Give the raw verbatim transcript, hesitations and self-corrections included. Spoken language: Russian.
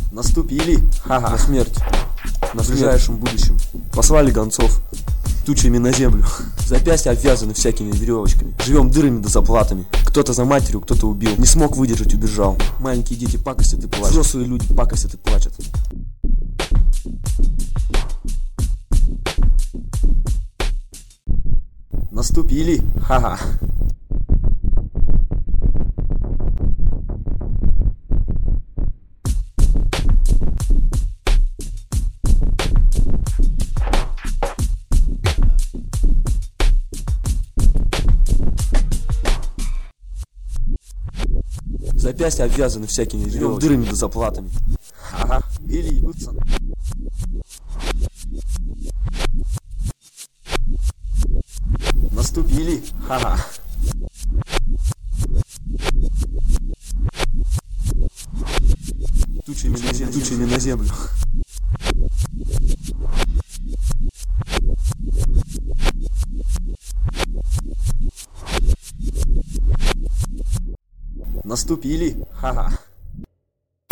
Наступили, ха-ха, на смерть, на ближайшем будущем. Послали гонцов тучами на землю. Запястья обвязаны всякими веревочками. Живем дырами да заплатами. Кто-то за матерью, кто-то убил. Не смог выдержать, убежал. Маленькие дети пакостят и плачут. Взрослые люди пакостят и плачут. Наступили, ха-ха. Запястья обвязаны всякими веревочками, дырами да заплатами. Ага, или ебутся. Наступили, ха-ха. Тучами на землю, тучами на землю. Наступили, ха-ха.